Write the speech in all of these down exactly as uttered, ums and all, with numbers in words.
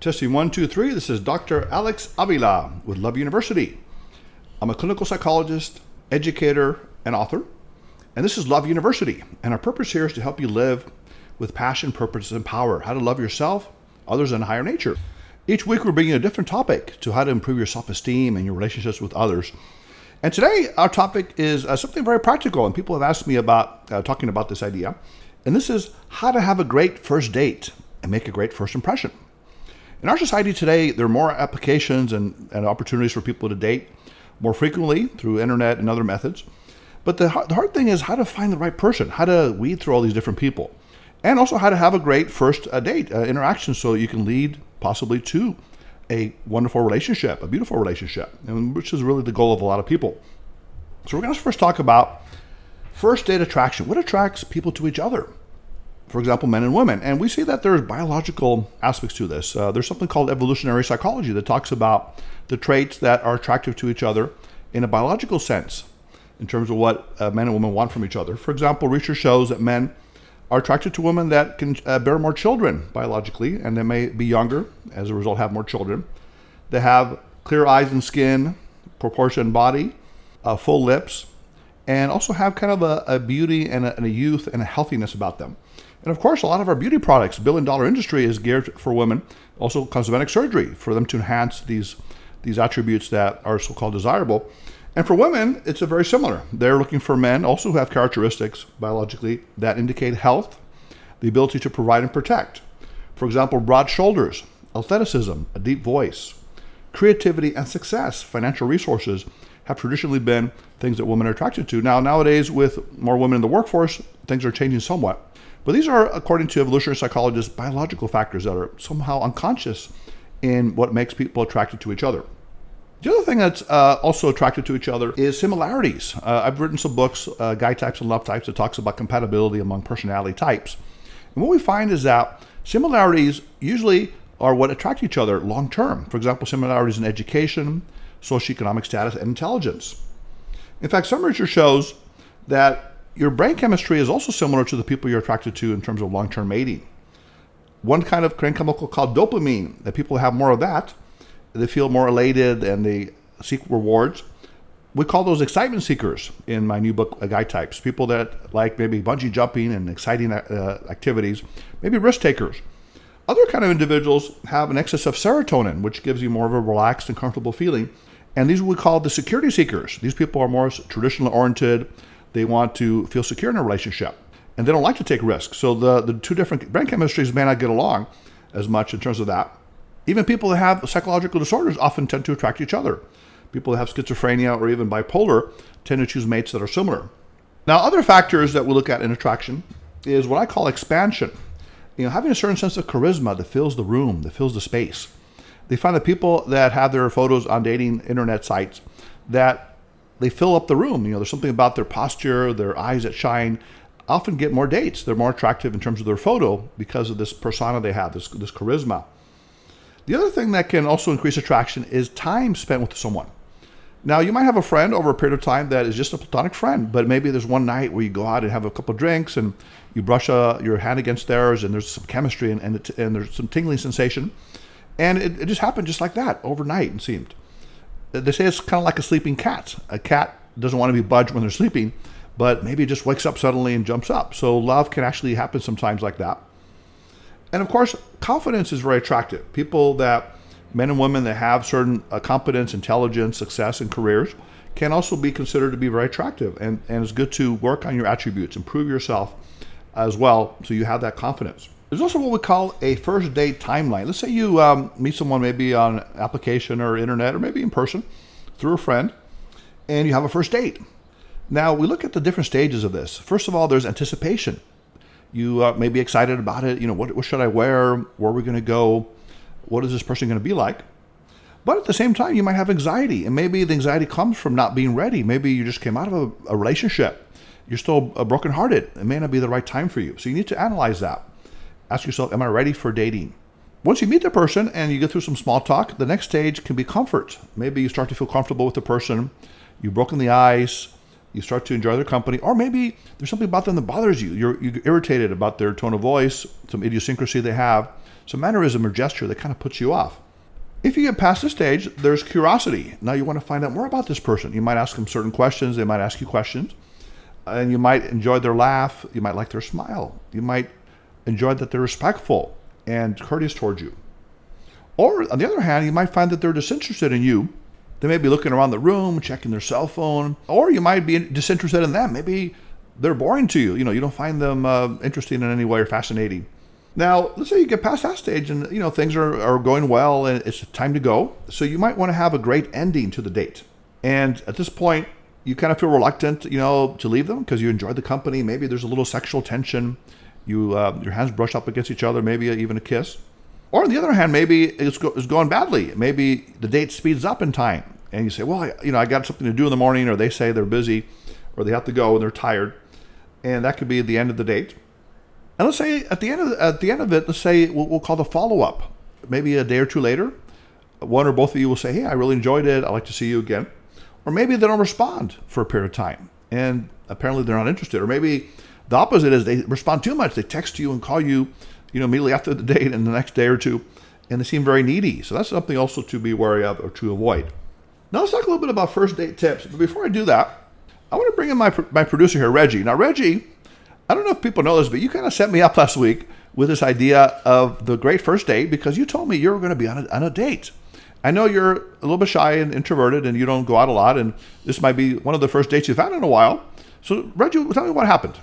Testing one, two, three. This is Doctor Alex Avila with Love University. I'm a clinical psychologist, educator, and author. And this is Love University. And our purpose here is to help you live with passion, purpose, and power. How to love yourself, others, and higher nature. Each week we're bringing a different topic to how to improve your self-esteem and your relationships with others. And today our topic is uh, something very practical. And people have asked me about uh, talking about this idea. And this is how to have a great first date and make a great first impression. In our society today, there are more applications and, and opportunities for people to date more frequently through internet and other methods. But the, the hard thing is how to find the right person, how to weed through all these different people, and also how to have a great first uh, date uh, interaction so you can lead possibly to a wonderful relationship, a beautiful relationship, and which is really the goal of a lot of people. So we're going to first talk about first date attraction. What attracts people to each other? For example, men and women. And we see that there's biological aspects to this. Uh, there's something called evolutionary psychology that talks about the traits that are attractive to each other in a biological sense, in terms of what uh, men and women want from each other. For example, research shows that men are attracted to women that can uh, bear more children biologically, and they may be younger, as a result have more children. They have clear eyes and skin, proportioned body, uh, full lips, and also have kind of a, a beauty and a, and a youth and a healthiness about them. And of course, a lot of our beauty products, billion dollar industry, is geared for women. Also cosmetic surgery for them to enhance these, these attributes that are so-called desirable. And for women, it's a very similar. They're looking for men also who have characteristics biologically that indicate health, the ability to provide and protect. For example, broad shoulders, athleticism, a deep voice, creativity, and success. Financial resources have traditionally been things that women are attracted to. Now, nowadays, with more women in the workforce, things are changing somewhat. But these are, according to evolutionary psychologists, biological factors that are somehow unconscious in what makes people attracted to each other. The other thing that's uh, also attracted to each other is similarities. Uh, I've written some books, uh, Guy Types and Love Types, that talks about compatibility among personality types. And what we find is that similarities usually are what attract each other long term. For example, similarities in education, socioeconomic status, and intelligence. In fact, some research shows that your brain chemistry is also similar to the people you're attracted to in terms of long-term mating. One kind of brain chemical called dopamine, that people have more of that, they feel more elated and they seek rewards. We call those excitement seekers in my new book, Guy Types. People that like maybe bungee jumping and exciting uh, activities, maybe risk takers. Other kind of individuals have an excess of serotonin, which gives you more of a relaxed and comfortable feeling. And these we call the security seekers. These people are more traditionally oriented. They want to feel secure in a relationship, and they don't like to take risks. So the, the two different brain chemistries may not get along as much in terms of that. Even people that have psychological disorders often tend to attract each other. People that have schizophrenia or even bipolar tend to choose mates that are similar. Now, other factors that we look at in attraction is what I call expansion. You know, having a certain sense of charisma that fills the room, that fills the space. They find that people that have their photos on dating internet sites, that they fill up the room. You know, there's something about their posture, their eyes that shine, often get more dates. They're more attractive in terms of their photo because of this persona they have, this, this charisma. The other thing that can also increase attraction is time spent with someone. Now, you might have a friend over a period of time that is just a platonic friend, but maybe there's one night where you go out and have a couple of drinks and you brush uh, your hand against theirs and there's some chemistry and, and, it, and there's some tingling sensation. And it, it just happened just like that overnight, it seemed. They say it's kind of like a sleeping cat. A cat doesn't want to be budged when they're sleeping, but maybe it just wakes up suddenly and jumps up. So love can actually happen sometimes like that. And of course, confidence is very attractive. People that, men and women that have certain uh, competence, intelligence, success, and careers can also be considered to be very attractive. And, and it's good to work on your attributes, improve yourself as well, so you have that confidence. There's also what we call a first date timeline. Let's say you um, meet someone maybe on application or internet or maybe in person through a friend, and you have a first date. Now, we look at the different stages of this. First of all, there's anticipation. You uh, may be excited about it. You know, what, what should I wear? Where are we going to go? What is this person going to be like? But at the same time, you might have anxiety, and maybe the anxiety comes from not being ready. Maybe you just came out of a, a relationship. You're still uh, brokenhearted. It may not be the right time for you. So you need to analyze that. Ask yourself, am I ready for dating? Once you meet the person and you get through some small talk, the next stage can be comfort. Maybe you start to feel comfortable with the person. You've broken the ice. You start to enjoy their company, or maybe there's something about them that bothers you. You're, you're irritated about their tone of voice, some idiosyncrasy they have, some mannerism or gesture that kind of puts you off. If you get past this stage, there's curiosity. Now you want to find out more about this person. You might ask them certain questions. They might ask you questions. And you might enjoy their laugh. You might like their smile. You might enjoy that they're respectful and courteous towards you. Or on the other hand, you might find that they're disinterested in you. They may be looking around the room, checking their cell phone, or you might be disinterested in them. Maybe they're boring to you. You know, you don't find them uh, interesting in any way or fascinating. Now, let's say you get past that stage and, you know, things are, are going well and it's time to go. So you might want to have a great ending to the date. And at this point, you kind of feel reluctant, you know, to leave them because you enjoyed the company. Maybe there's a little sexual tension. You, uh, your hands brush up against each other, maybe even a kiss. Or on the other hand, maybe it's, go, it's going badly. Maybe the date speeds up in time and you say, well, I, you know, I got something to do in the morning, or they say they're busy or they have to go and they're tired. And that could be the end of the date. And let's say at the end of the, at the end of it, let's say we'll, we'll call the follow-up. Maybe a day or two later, one or both of you will say, hey, I really enjoyed it. I'd like to see you again. Or maybe they don't respond for a period of time and apparently they're not interested. Or maybe the opposite is they respond too much. They text you and call you, you know, immediately after the date and the next day or two, and they seem very needy. So that's something also to be wary of or to avoid. Now let's talk a little bit about first date tips. But before I do that, I want to bring in my my producer here, Reggie. Now, Reggie, I don't know if people know this, but you kind of set me up last week with this idea of the great first date because you told me you were going to be on a, on a date. I know you're a little bit shy and introverted and you don't go out a lot, and this might be one of the first dates you've had in a while. So, Reggie, tell me what happened.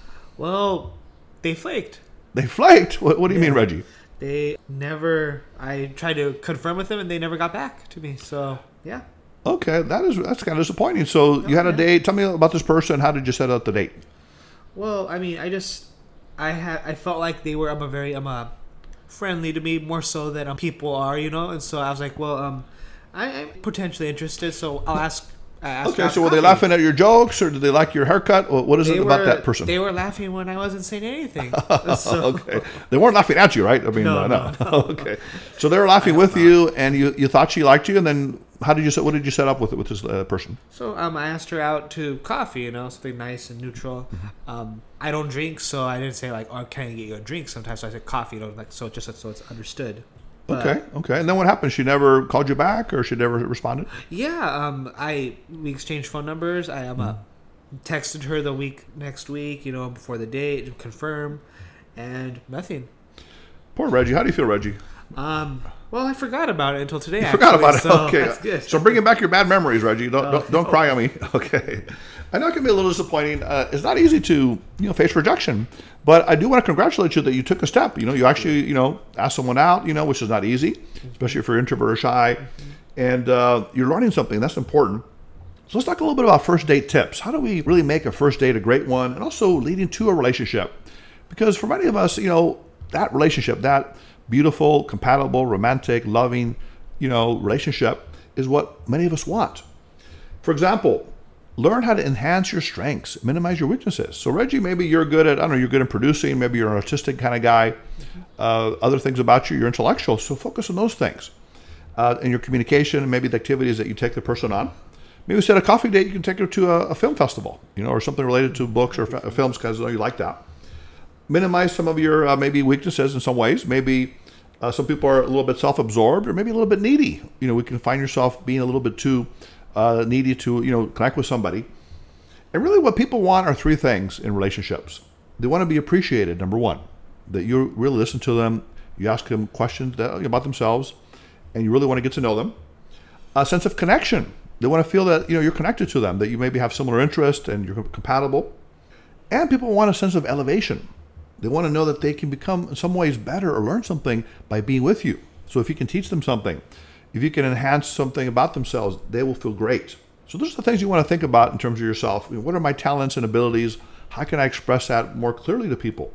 Well, they flaked. They flaked? What, what do you yeah. mean, Reggie? They never, I tried to confirm with them and they never got back to me. So, yeah. Okay, that is that's kind of disappointing. So, oh, you had a yeah. date. Tell me about this person. How did you set up the date? Well, I mean, I just, I had, I felt like they were, I'm a very, I'm a friendly to me more so than um, people are, you know. And so I was like, well, um, I, I'm potentially interested, so I'll ask. I asked okay, so were they laughing at your jokes, or did they like your haircut? What is they it were, about that person? They were laughing when I wasn't saying anything. So. Okay, they weren't laughing at you, right? I mean, no, uh, no. no, no. Okay, so they were laughing with not. you, and you, you thought she liked you, and then how did you set? What did you set up with with this uh, person? So um, I asked her out to coffee, you know, something nice and neutral. Mm-hmm. Um, I don't drink, so I didn't say like, "Oh, can I get you a drink?" Sometimes so I said coffee, you know, like so just so it's understood. But, okay, okay. And then what happened? She never called you back, or she never responded? Yeah, um, I we exchanged phone numbers. I um, mm. uh, texted her the week next week, you know, before the date to confirm, and nothing. Poor Reggie. How do you feel, Reggie? Um, well, I forgot about it until today. You actually, forgot about it. So okay. That's good. So bringing back your bad memories, Reggie. Don't oh, don't, don't oh. cry on me. Okay. I know it can be a little disappointing. Uh, it's not easy to you know face rejection, but I do want to congratulate you that you took a step. You know, you actually you know asked someone out. You know, which is not easy, especially if you're introvert or shy, and uh, you're learning something. That's important. So let's talk a little bit about first date tips. How do we really make a first date a great one, and also leading to a relationship? Because for many of us, you know, that relationship, that beautiful, compatible, romantic, loving, you know, relationship is what many of us want. For example, learn how to enhance your strengths, minimize your weaknesses. So Reggie, maybe you're good at, I don't know, you're good in producing, maybe you're an artistic kind of guy. Uh, other things about you, you're intellectual, so focus on those things. Uh, in your communication, and maybe the activities that you take the person on. Maybe instead of a coffee date, you can take her to a, a film festival, you know, or something related to books or f- films, because I know you like that. Minimize some of your uh, maybe weaknesses in some ways. Maybe uh, some people are a little bit self-absorbed, or maybe a little bit needy. You know, we can find yourself being a little bit too uh, needy to, you know, connect with somebody. And really what people want are three things in relationships. They want to be appreciated, number one. That you really listen to them, you ask them questions that, about themselves, and you really want to get to know them. A sense of connection. They want to feel that, you know, you're connected to them, that you maybe have similar interests and you're compatible. And people want a sense of elevation. They want to know that they can become in some ways better or learn something by being with you. So if you can teach them something, if you can enhance something about themselves, they will feel great. So those are the things you want to think about in terms of yourself. What are my talents and abilities? How can I express that more clearly to people?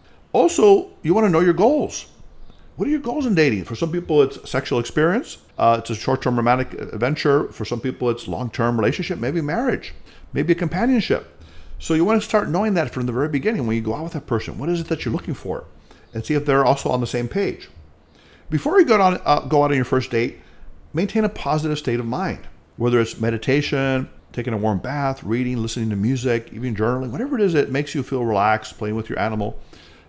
Also, you want to know your goals. What are your goals in dating? For some people, it's sexual experience. Uh, it's a short-term romantic adventure. For some people, it's long-term relationship, maybe marriage, maybe a companionship. So you want to start knowing that from the very beginning when you go out with that person. What is it that you're looking for? And see if they're also on the same page. Before you go, on, uh, go out on your first date, maintain a positive state of mind. Whether it's meditation, taking a warm bath, reading, listening to music, even journaling, whatever it is that makes you feel relaxed, playing with your animal,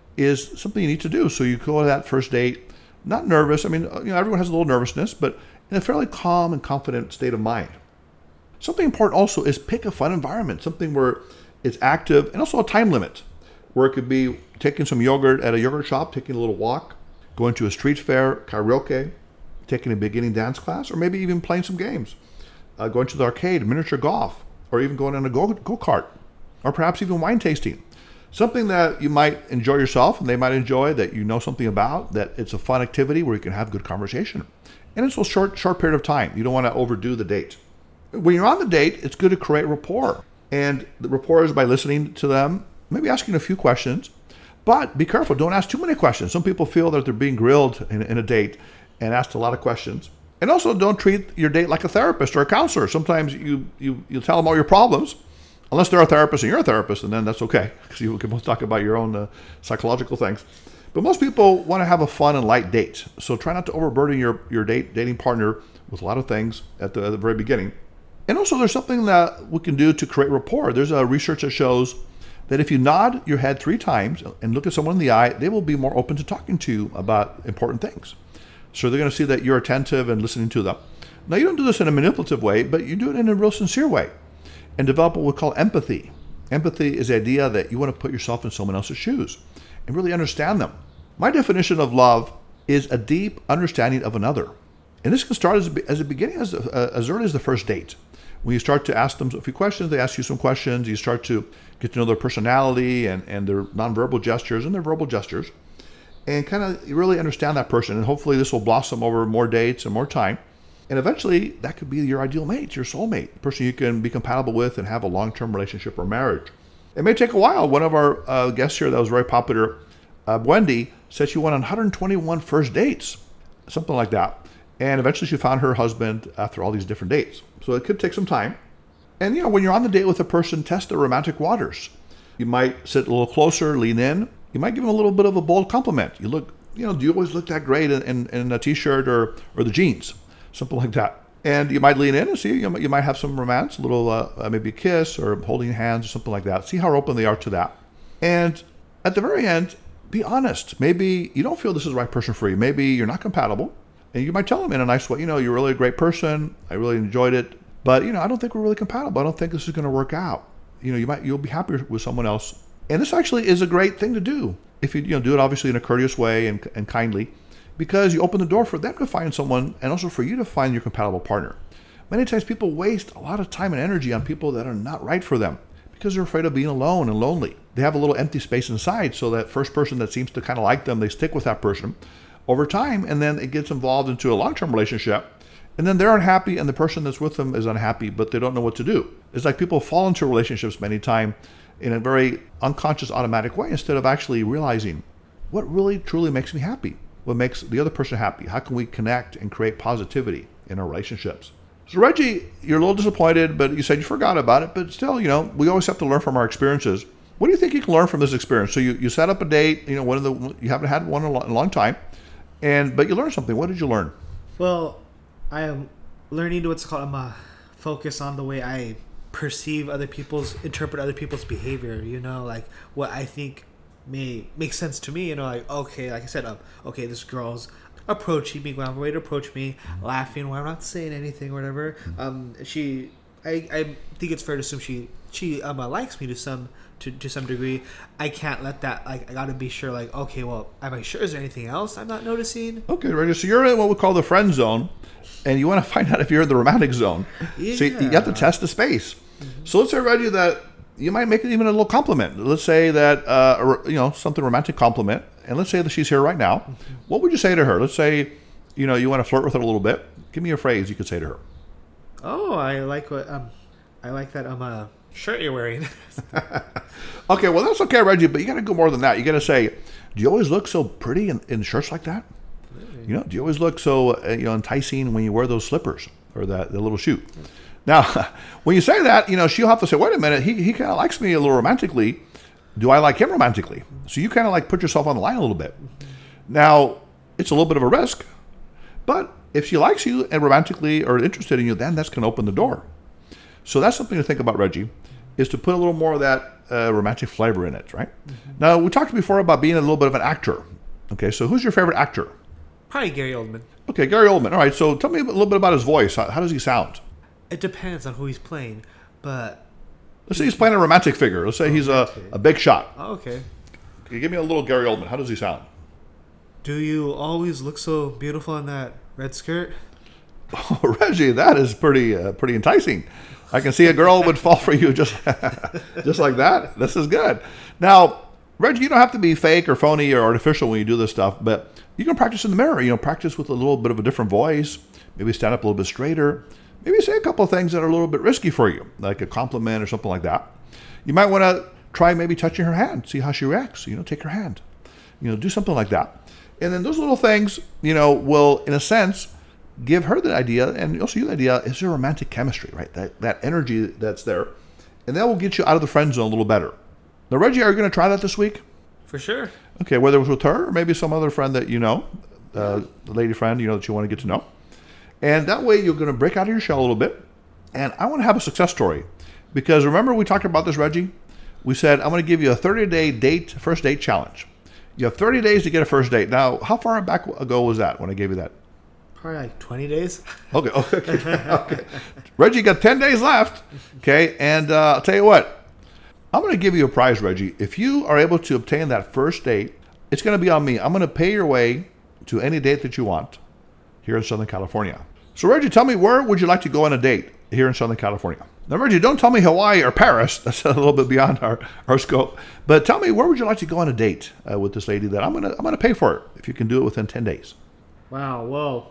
is something you need to do. So you go to that first date, not nervous. I mean, you know, everyone has a little nervousness, but in a fairly calm and confident state of mind. Something important also is pick a fun environment, something where it's active, and also a time limit, where it could be taking some yogurt at a yogurt shop, taking a little walk, going to a street fair, karaoke, taking a beginning dance class, or maybe even playing some games, uh, going to the arcade, miniature golf, or even going on a go- go-kart, or perhaps even wine tasting. Something that you might enjoy yourself and they might enjoy, that you know something about, that it's a fun activity where you can have good conversation. And it's a short, short period of time. You don't want to overdo the date. When you're on the date, it's good to create rapport. And the rapport is by listening to them, maybe asking a few questions, but be careful. Don't ask too many questions. Some people feel that they're being grilled in, in a date and asked a lot of questions. And also, don't treat your date like a therapist or a counselor. Sometimes you, you, you tell them all your problems, unless they're a therapist and you're a therapist, and then that's okay, because you can both talk about your own uh, psychological things. But most people want to have a fun and light date. So try not to overburden your, your date dating partner with a lot of things at the, at the very beginning. And also, there's something that we can do to create rapport. There's a research that shows that if you nod your head three times and look at someone in the eye, they will be more open to talking to you about important things. So they're going to see that you're attentive and listening to them. Now, you don't do this in a manipulative way, but you do it in a real sincere way and develop what we call empathy. Empathy is the idea that you want to put yourself in someone else's shoes and really understand them. My definition of love is a deep understanding of another. And this can start as a, as a beginning, as, uh, as early as the first date. When you start to ask them a few questions, they ask you some questions, you start to get to know their personality and, and their nonverbal gestures and their verbal gestures, and kind of really understand that person. And hopefully this will blossom over more dates and more time. And eventually that could be your ideal mate, your soulmate, the person you can be compatible with and have a long-term relationship or marriage. It may take a while. One of our uh, guests here that was very popular, uh, Wendy, said she went on one hundred twenty-one first dates, something like that. And eventually she found her husband after all these different dates. So it could take some time. And, you know, when you're on the date with a person, test the romantic waters. You might sit a little closer, lean in. You might give them a little bit of a bold compliment. You look, you know, do you always look that great in, in, in a t-shirt or, or the jeans? Something like that. And you might lean in and see, you, know, you might have some romance, a little, uh, maybe a kiss or holding hands or something like that. See how open they are to that. And at the very end, be honest. Maybe you don't feel this is the right person for you. Maybe you're not compatible. And you might tell them in a nice way, you know, you're really a great person. I really enjoyed it. But, you know, I don't think we're really compatible. I don't think this is going to work out. You know, you might, you'll be happier with someone else. And this actually is a great thing to do. If you, you know, do it obviously in a courteous way and, and kindly, because you open the door for them to find someone and also for you to find your compatible partner. Many times people waste a lot of time and energy on people that are not right for them because they're afraid of being alone and lonely. They have a little empty space inside, so that first person that seems to kind of like them, they stick with that person over time, and then it gets involved into a long-term relationship, and then they're unhappy and the person that's with them is unhappy, but they don't know what to do. It's like people fall into relationships many times in a very unconscious, automatic way instead of actually realizing what really truly makes me happy, what makes the other person happy. How can we connect and create positivity in our relationships? So Reggie, you're a little disappointed, but you said you forgot about it, but still, you know, we always have to learn from our experiences. What do you think you can learn from this experience? So you, you set up a date, you know, one of the, you haven't had one in a long, in a long time, and but you learned something. What did you learn? Well, I am learning to what's called I'm a focus on the way I perceive other people's, interpret other people's behavior. You know, like what I think may make sense to me. You know, like okay, like I said, um, okay, this girl's approaching me, going out of her way to approach me, laughing when I'm not saying anything or whatever. Um, she, I, I think it's fair to assume she, she um uh, likes me to some. To, to some degree. I can't let that, like, I gotta be sure, like, okay, well, am I sure? Is there anything else I'm not noticing? Okay, Reggie, so you're in what we call the friend zone, and you want to find out if you're in the romantic zone. Yeah. So you, you have to test the space. Mm-hmm. So let's say, Reggie, that you might make it even a little compliment. Let's say that, uh, you know, something romantic compliment, and let's say that she's here right now. Mm-hmm. What would you say to her? Let's say, you know, you want to flirt with her a little bit. Give me a phrase you could say to her. Oh, I like what, um, I like that, um, uh, shirt you're wearing. Okay, well, that's okay, Reggie, but you got to go more than that. You got to say, do you always look so pretty in, in shirts like that? Really? You know, do you always look so uh, you know enticing when you wear those slippers or that the little shoe? Yeah. Now, when you say that, you know, she'll have to say, wait a minute, he, he kind of likes me a little romantically. Do I like him romantically? Mm-hmm. So you kind of like put yourself on the line a little bit. Mm-hmm. Now, it's a little bit of a risk, but if she likes you and romantically or interested in you, then that's going to open the door. So that's something to think about, Reggie, is to put a little more of that uh, romantic flavor in it, right? Mm-hmm. Now, we talked before about being a little bit of an actor. Okay, so who's your favorite actor? Probably Gary Oldman. Okay, Gary Oldman. All right, so tell me a little bit about his voice. How, how does he sound? It depends on who he's playing, but... Let's say he's playing a romantic figure. Let's say he's a, a big shot. Oh, okay. Okay, give me a little Gary Oldman. How does he sound? Do you always look so beautiful in that red skirt? Oh, Reggie, that is pretty uh, pretty enticing. I can see a girl would fall for you just, just like that. This is good. Now, Reggie, you don't have to be fake or phony or artificial when you do this stuff, but you can practice in the mirror. You know, practice with a little bit of a different voice. Maybe stand up a little bit straighter. Maybe say a couple of things that are a little bit risky for you, like a compliment or something like that. You might want to try maybe touching her hand, see how she reacts. You know, take her hand. You know, do something like that. And then those little things, you know, will, in a sense, give her the idea, and also you the idea, is there romantic chemistry, right? That that energy that's there. And that will get you out of the friend zone a little better. Now, Reggie, are you going to try that this week? For sure. Okay, whether it was with her or maybe some other friend that you know, uh, the lady friend, you know, that you want to get to know. And that way you're going to break out of your shell a little bit. And I want to have a success story. Because remember we talked about this, Reggie? We said, I'm going to give you a thirty-day date, first date challenge. You have thirty days to get a first date. Now, how far back ago was that when I gave you that? Probably like twenty days. Okay, okay, okay. Reggie, got ten days left. Okay, and uh, I'll tell you what. I'm going to give you a prize, Reggie. If you are able to obtain that first date, it's going to be on me. I'm going to pay your way to any date that you want here in Southern California. So, Reggie, tell me, where would you like to go on a date here in Southern California? Now, Reggie, don't tell me Hawaii or Paris. That's a little bit beyond our, our scope. But tell me, where would you like to go on a date uh, with this lady that I'm going to I'm going to pay for it if you can do it within ten days? Wow, whoa.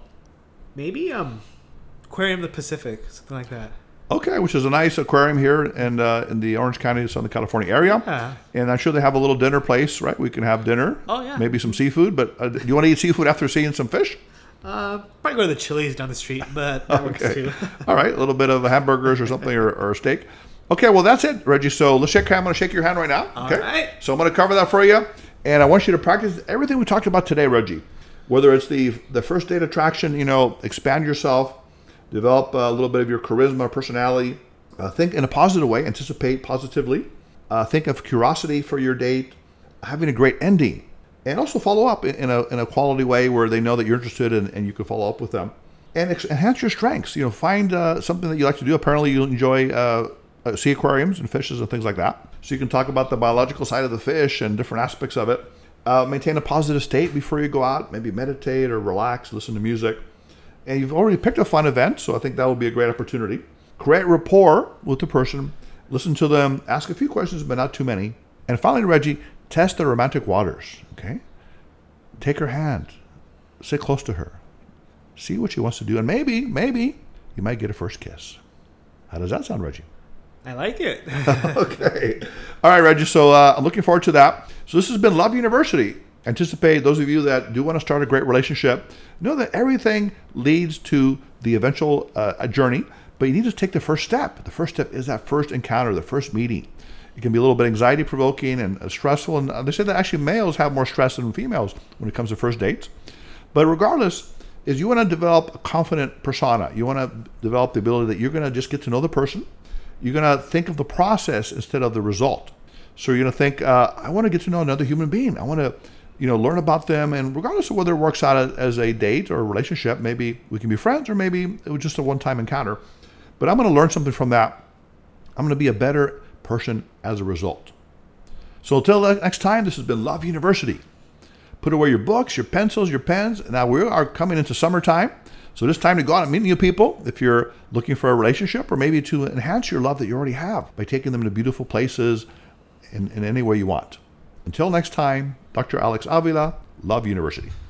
Maybe um, Aquarium of the Pacific, something like that. Okay, which is a nice aquarium here in uh, in the Orange County, Southern California area. Yeah. And I'm sure they have a little dinner place, right? We can have dinner. Oh, yeah. Maybe some seafood. But uh, do you want to eat seafood after seeing some fish? Uh, probably go to the Chili's down the street, but that works too. All right, a little bit of hamburgers or something, or, or a steak. Okay, well, that's it, Reggie. So let's shake. I'm going to shake your hand right now. All okay. right. So I'm going to cover that for you. And I want you to practice everything we talked about today, Reggie. Whether it's the the first date attraction, you know, expand yourself, develop a little bit of your charisma, personality, uh, think in a positive way, anticipate positively, uh, think of curiosity for your date, having a great ending, and also follow up in, in a in a quality way where they know that you're interested and, and you can follow up with them, and ex- enhance your strengths. You know, find uh, something that you like to do. Apparently, you enjoy uh, uh, sea aquariums and fishes and things like that. So you can talk about the biological side of the fish and different aspects of it. Uh, maintain a positive state before you go out. Maybe meditate or relax, listen to music. And you've already picked a fun event, so I think that would be a great opportunity. Create rapport with the person. Listen to them. Ask a few questions, but not too many. And finally, Reggie, test the romantic waters. Okay? Take her hand. Sit close to her. See what she wants to do. And maybe, maybe, you might get a first kiss. How does that sound, Reggie? I like it. Okay. All right, Reggie. So uh, I'm looking forward to that. So this has been Love University. Anticipate those of you that do want to start a great relationship. Know that everything leads to the eventual uh, journey, but you need to take the first step. The first step is that first encounter, the first meeting. It can be a little bit anxiety provoking and uh, stressful. And uh, they say that actually males have more stress than females when it comes to first dates. But regardless, is you want to develop a confident persona. You want to develop the ability that you're going to just get to know the person. You're going to think of the process instead of the result. So you're going to think, uh, I want to get to know another human being. I want to, you know, learn about them. And regardless of whether it works out as a date or a relationship, maybe we can be friends or maybe it was just a one-time encounter. But I'm going to learn something from that. I'm going to be a better person as a result. So until next time, this has been Love University. Put away your books, your pencils, your pens. Now we are coming into summertime. So it's time to go out and meet new people if you're looking for a relationship or maybe to enhance your love that you already have by taking them to beautiful places in, in any way you want. Until next time, Doctor Alex Avila, Love University.